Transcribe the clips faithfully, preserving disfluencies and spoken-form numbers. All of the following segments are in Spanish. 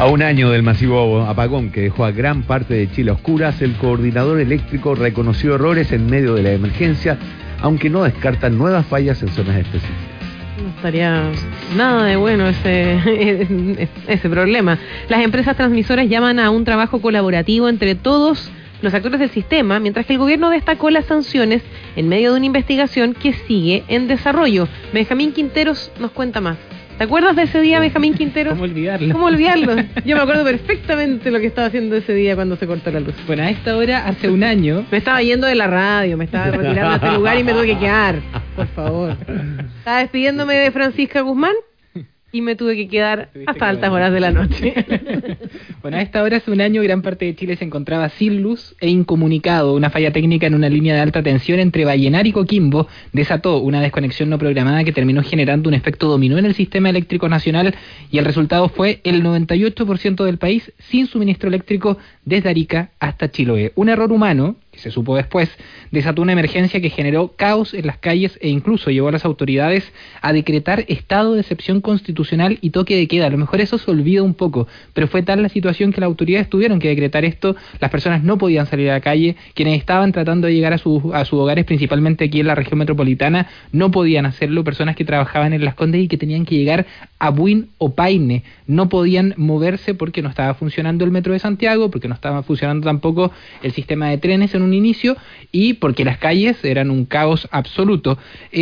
A un año del masivo apagón que dejó a gran parte de Chile a oscuras, el coordinador eléctrico reconoció errores en medio de la emergencia, aunque no descartan nuevas fallas en zonas específicas. No estaría nada de bueno ese, ese problema. Las empresas transmisoras llaman a un trabajo colaborativo entre todos los actores del sistema, mientras que el gobierno destacó las sanciones en medio de una investigación que sigue en desarrollo. Benjamín Quinteros nos cuenta más. ¿Te acuerdas de ese día, Benjamín Quinteros? ¿Cómo olvidarlo? ¿Cómo olvidarlo? Yo me acuerdo perfectamente lo que estaba haciendo ese día cuando se cortó la luz. Bueno, a esta hora, hace un año... Me estaba yendo de la radio, me estaba retirando de este lugar y me tuve que quedar. Por favor. Estaba despidiéndome de Francisca Guzmán y me tuve que quedar hasta altas horas de la noche. Bueno, a esta hora, hace un año, gran parte de Chile se encontraba sin luz e incomunicado. Una falla técnica en una línea de alta tensión entre Vallenar y Coquimbo desató una desconexión no programada que terminó generando un efecto dominó en el sistema eléctrico nacional, y el resultado fue el noventa y ocho por ciento del país sin suministro eléctrico desde Arica hasta Chiloé. Un error humano, que se supo después, desató una emergencia que generó caos en las calles e incluso llevó a las autoridades a decretar estado de excepción constitucional y toque de queda. A lo mejor eso se olvida un poco, pero fue tal la situación que las autoridades tuvieron que decretar esto. Las personas no podían salir a la calle, quienes estaban tratando de llegar a sus a sus hogares, principalmente aquí en la región metropolitana, no podían hacerlo. Personas que trabajaban en Las Condes y que tenían que llegar a Buin o Paine no podían moverse porque no estaba funcionando el metro de Santiago, porque no estaba funcionando tampoco el sistema de trenes en un inicio, y porque las calles eran un caos absoluto.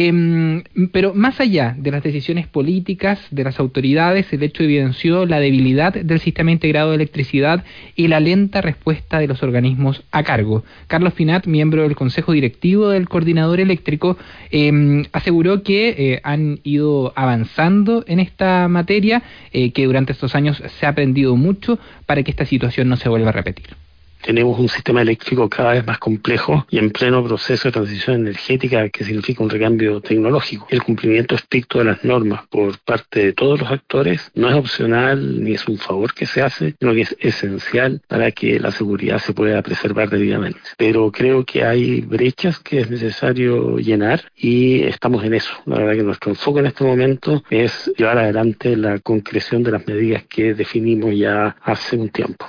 Eh, pero más allá de las decisiones políticas de las autoridades, el hecho evidenció la debilidad del sistema integrado de electricidad y la lenta respuesta de los organismos a cargo. Carlos Finat, miembro del Consejo Directivo del Coordinador Eléctrico, eh, aseguró que eh, han ido avanzando en esta materia, eh, que durante estos años se ha aprendido mucho para que esta situación no se vuelva a repetir. Tenemos un sistema eléctrico cada vez más complejo y en pleno proceso de transición energética, que significa un recambio tecnológico. El cumplimiento estricto de las normas por parte de todos los actores no es opcional ni es un favor que se hace, sino que es esencial para que la seguridad se pueda preservar debidamente. Pero creo que hay brechas que es necesario llenar y estamos en eso. La verdad que nuestro enfoque en este momento es llevar adelante la concreción de las medidas que definimos ya hace un tiempo.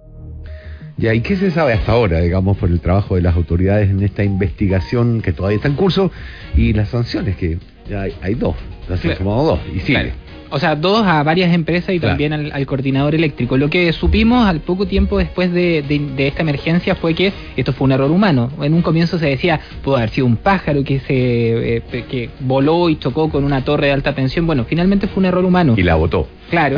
Ya, ¿y qué se sabe hasta ahora, digamos, por el trabajo de las autoridades en esta investigación que todavía está en curso y las sanciones, que ya hay, hay dos, las han sumado dos y sigue? Claro. O sea, dos a varias empresas y claro, también al, al coordinador eléctrico. Lo que supimos al poco tiempo después de, de, de esta emergencia fue que esto fue un error humano. En un comienzo se decía, pudo haber sido un pájaro que se eh, que voló y chocó con una torre de alta tensión. Bueno, finalmente fue un error humano. Y la botó. Claro.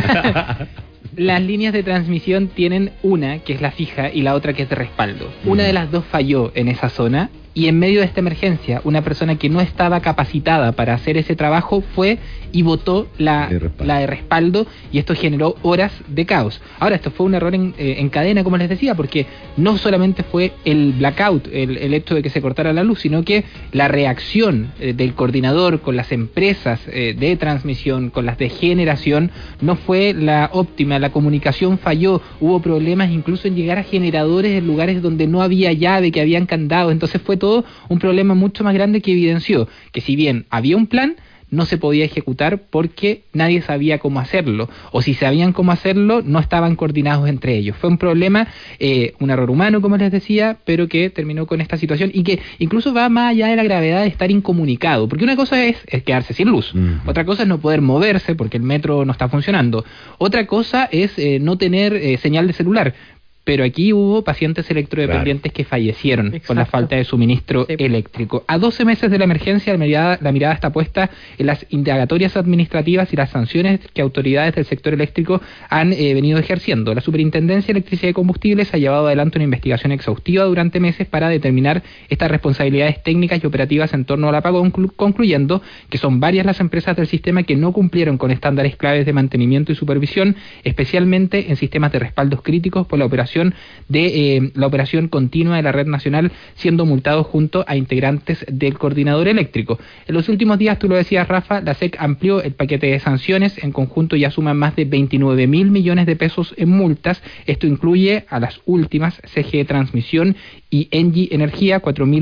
Las líneas de transmisión tienen una que es la fija y la otra que es de respaldo. Una de las dos falló en esa zona, y en medio de esta emergencia, una persona que no estaba capacitada para hacer ese trabajo fue y botó la de respaldo, la de respaldo y esto generó horas de caos. Ahora, esto fue un error en, eh, en cadena, como les decía, porque no solamente fue el blackout, el, el hecho de que se cortara la luz, sino que la reacción eh, del coordinador con las empresas eh, de transmisión, con las de generación, no fue la óptima. La comunicación falló, hubo problemas incluso en llegar a generadores en lugares donde no había llave, que habían candado. Entonces fue todo un problema mucho más grande que evidenció que si bien había un plan, no se podía ejecutar porque nadie sabía cómo hacerlo, o si sabían cómo hacerlo, no estaban coordinados entre ellos. Fue un problema, eh, un error humano, como les decía, pero que terminó con esta situación y que incluso va más allá de la gravedad de estar incomunicado, porque una cosa es, es quedarse sin luz, uh-huh. Otra cosa es no poder moverse porque el metro no está funcionando, otra cosa es eh, no tener eh, señal de celular. Pero aquí hubo pacientes electrodependientes, claro, que fallecieron. Exacto, por la falta de suministro sí. eléctrico. A doce meses de la emergencia, la mirada, la mirada está puesta en las indagatorias administrativas y las sanciones que autoridades del sector eléctrico han eh, venido ejerciendo. La Superintendencia de Electricidad y Combustibles ha llevado adelante una investigación exhaustiva durante meses para determinar estas responsabilidades técnicas y operativas en torno al apagón, concluyendo que son varias las empresas del sistema que no cumplieron con estándares claves de mantenimiento y supervisión, especialmente en sistemas de respaldos críticos por la operación de eh, la operación continua de la red nacional, siendo multados junto a integrantes del coordinador eléctrico. En los últimos días, tú lo decías, Rafa, la S E C amplió el paquete de sanciones. En conjunto ya suman más de veintinueve mil millones de pesos en multas. Esto incluye a las últimas, C G E Transmisión y Engie Energía, cuatro mil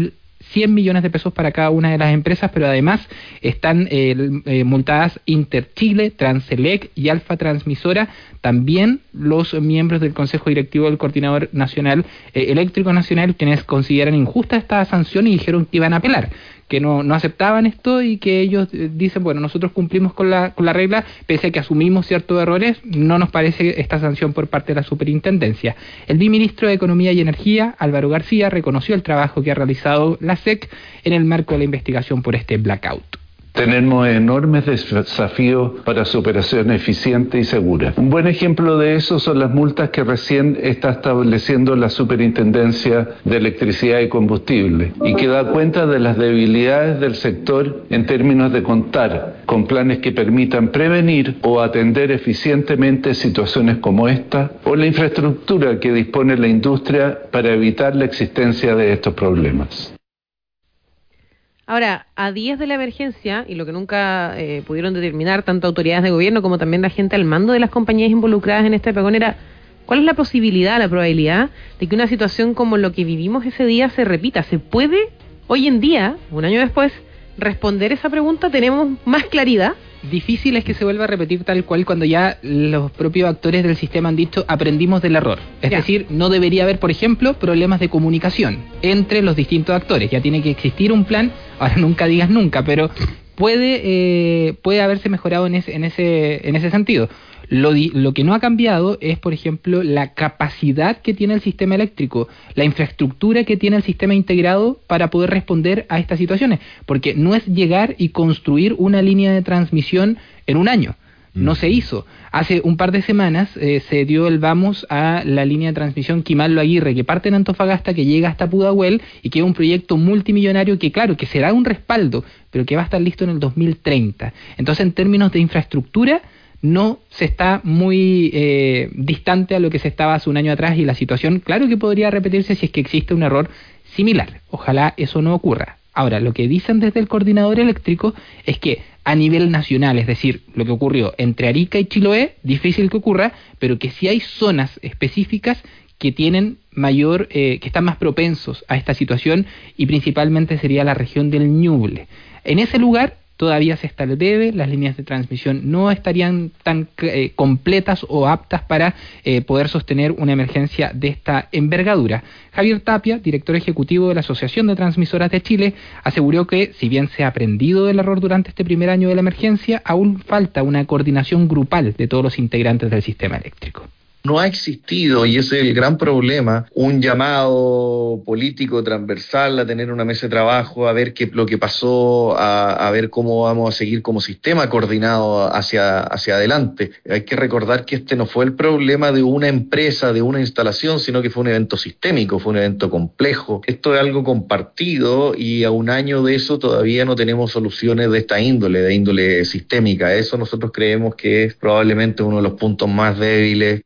cien millones de pesos para cada una de las empresas, pero además están eh, eh, multadas Interchile, Transelec y Alfa Transmisora, también los miembros del Consejo Directivo del Coordinador Nacional eh, Eléctrico Nacional, quienes consideran injusta esta sanción y dijeron que iban a apelar, que no, no aceptaban esto y que ellos eh, dicen, bueno, nosotros cumplimos con la, con la regla, pese a que asumimos ciertos errores, no nos parece esta sanción por parte de la superintendencia. El viceministro de Economía y Energía, Álvaro García, reconoció el trabajo que ha realizado la S E C en el marco de la investigación por este blackout. Tenemos enormes desafíos para su operación eficiente y segura. Un buen ejemplo de eso son las multas que recién está estableciendo la Superintendencia de Electricidad y Combustible y que da cuenta de las debilidades del sector en términos de contar con planes que permitan prevenir o atender eficientemente situaciones como esta o la infraestructura que dispone la industria para evitar la existencia de estos problemas. Ahora, a días de la emergencia, y lo que nunca eh, pudieron determinar tanto autoridades de gobierno como también la gente al mando de las compañías involucradas en este apagón era, ¿cuál es la posibilidad, la probabilidad de que una situación como lo que vivimos ese día se repita? ¿Se puede, hoy en día, un año después, responder esa pregunta? ¿Tenemos más claridad? Difícil es que se vuelva a repetir tal cual cuando ya los propios actores del sistema han dicho aprendimos del error. Es ya. decir, no debería haber, por ejemplo, problemas de comunicación entre los distintos actores. Ya tiene que existir un plan, ahora nunca digas nunca, pero puede eh, puede haberse mejorado en ese, en ese, en ese sentido. Lo, di, lo que no ha cambiado es, por ejemplo, la capacidad que tiene el sistema eléctrico, la infraestructura que tiene el sistema integrado para poder responder a estas situaciones, porque no es llegar y construir una línea de transmisión en un año. No se hizo. Hace un par de semanas eh, se dio el vamos a la línea de transmisión Quimallo Aguirre, que parte en Antofagasta, que llega hasta Pudahuel y que es un proyecto multimillonario que, claro, que será un respaldo, pero que va a estar listo en el dos mil treinta. Entonces, en términos de infraestructura, no se está muy eh, distante a lo que se estaba hace un año atrás y la situación, claro que podría repetirse si es que existe un error similar. Ojalá eso no ocurra. Ahora, lo que dicen desde el coordinador eléctrico es que a nivel nacional, es decir, lo que ocurrió entre Arica y Chiloé, difícil que ocurra, pero que sí hay zonas específicas que tienen mayor, eh, que están más propensos a esta situación y principalmente sería la región del Ñuble. En ese lugar todavía se está al debe, las líneas de transmisión no estarían tan eh, completas o aptas para eh, poder sostener una emergencia de esta envergadura. Javier Tapia, director ejecutivo de la Asociación de Transmisoras de Chile, aseguró que si bien se ha aprendido del error durante este primer año de la emergencia, aún falta una coordinación grupal de todos los integrantes del sistema eléctrico. No ha existido, y ese es el gran problema, un llamado político transversal a tener una mesa de trabajo, a ver qué lo que pasó, a, a ver cómo vamos a seguir como sistema coordinado hacia, hacia adelante. Hay que recordar que este no fue el problema de una empresa, de una instalación, sino que fue un evento sistémico, fue un evento complejo. Esto es algo compartido y a un año de eso todavía no tenemos soluciones de esta índole, de índole sistémica. Eso nosotros creemos que es probablemente uno de los puntos más débiles.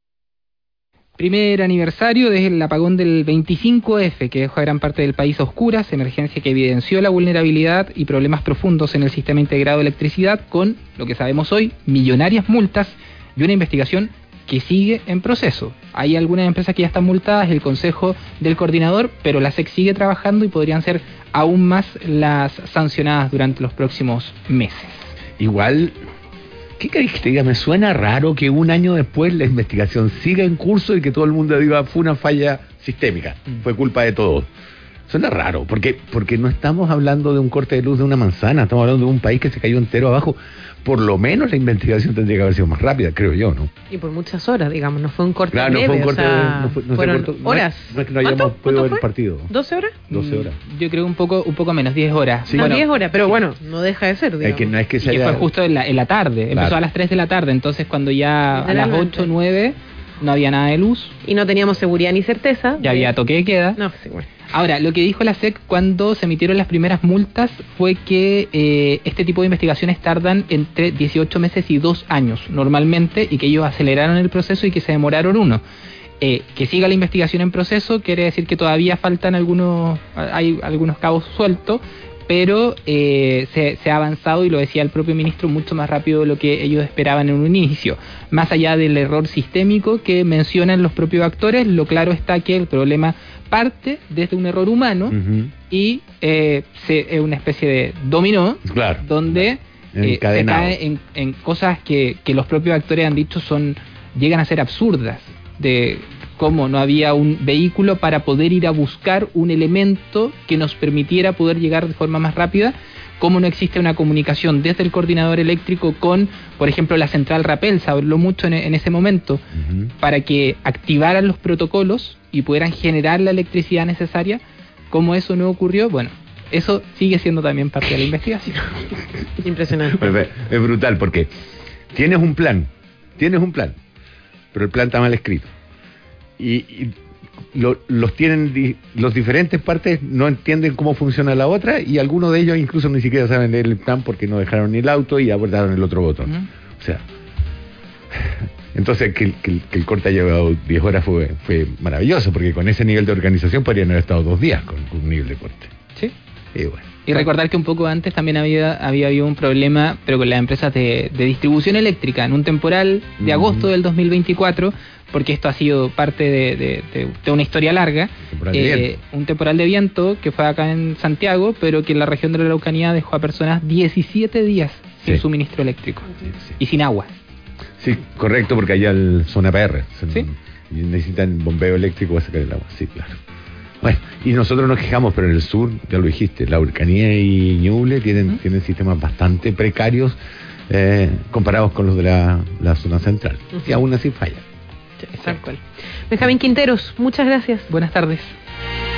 Primer aniversario del apagón del veinticinco efe, que dejó a gran parte del país a oscuras, emergencia que evidenció la vulnerabilidad y problemas profundos en el sistema integrado de electricidad, con, lo que sabemos hoy, millonarias multas y una investigación que sigue en proceso. Hay algunas empresas que ya están multadas, el consejo del coordinador, pero la S E C sigue trabajando y podrían ser aún más las sancionadas durante los próximos meses. Igual, ¿qué querés que te diga? Me suena raro que un año después la investigación siga en curso y que todo el mundo diga fue una falla sistémica, mm. fue culpa de todos. Suena raro, porque porque no estamos hablando de un corte de luz de una manzana, estamos hablando de un país que se cayó entero abajo. Por lo menos la investigación tendría que haber sido más rápida, creo yo, ¿no? Y por muchas horas, digamos, no fue un corte claro, breve, no fue un corte, o sea, no fue, no fueron cortó, horas. No es, no es que no hayamos podido ver el partido. ¿doce horas? doce horas. Yo creo un poco un poco menos, diez horas. Sí. No, bueno, diez horas, pero bueno, no deja de ser, digamos. Es que no es que, se y haya... que fue justo en la, en la tarde, claro. Empezó a las tres de la tarde, entonces cuando ya a las ocho o nueve no había nada de luz. Y no teníamos seguridad ni certeza. Ya de... había toque de queda. No, sí, bueno. Ahora, lo que dijo la S E C cuando se emitieron las primeras multas fue que eh, este tipo de investigaciones tardan entre dieciocho meses y dos años normalmente, y que ellos aceleraron el proceso y que se demoraron uno. Eh, que siga la investigación en proceso quiere decir que todavía faltan algunos, hay algunos cabos sueltos, pero eh, se, se ha avanzado, y lo decía el propio ministro, mucho más rápido de lo que ellos esperaban en un inicio. Más allá del error sistémico que mencionan los propios actores, lo claro está que el problema parte desde un error humano Ujú. y eh, se, es una especie de dominó Claro. donde eh, se Encadenado. cae en, en cosas que, que los propios actores han dicho son llegan a ser absurdas, de cómo no había un vehículo para poder ir a buscar un elemento que nos permitiera poder llegar de forma más rápida, cómo no existe una comunicación desde el coordinador eléctrico con, por ejemplo, la central Rapel, se habló mucho en, en ese momento, Ujú. para que activaran los protocolos y pudieran generar la electricidad necesaria. ¿Cómo eso no ocurrió? Bueno, eso sigue siendo también parte de la investigación. Impresionante. Pues, ve, es brutal porque tienes un plan, tienes un plan, pero el plan está mal escrito. Y, y lo- los tienen, di- los diferentes partes no entienden cómo funciona la otra y algunos de ellos incluso ni siquiera saben leer el plan porque no dejaron ni el auto y abordaron el otro botón. Ujú. O sea, entonces que, el- que el- que el corte haya llevado diez horas fue, fue maravilloso porque con ese nivel de organización podrían haber estado dos días con, con un nivel de corte. Sí. Y bueno. Y recordar que un poco antes también había, había habido un problema, pero con las empresas de, de distribución eléctrica, en un temporal de Ujú. agosto del dos mil veinticuatro, porque esto ha sido parte de, de- de- de una historia larga. Temporal de Eh, viento. un temporal de viento que fue acá en Santiago, pero que en la región de la Araucanía dejó a personas diecisiete días sin Sí. suministro eléctrico Sí, sí. y sin agua. Sí, correcto, porque allá el, son A P R. Son- Sí. Y necesitan bombeo eléctrico para sacar el agua. Sí, claro. Bueno, y nosotros nos quejamos, pero en el sur, ya lo dijiste, la Araucanía y Ñuble tienen, ¿Mm? tienen sistemas bastante precarios eh, comparados con los de la, la zona central. Ujú. Y aún así falla. Tal cual. Benjamín Quinteros, muchas gracias. Buenas tardes.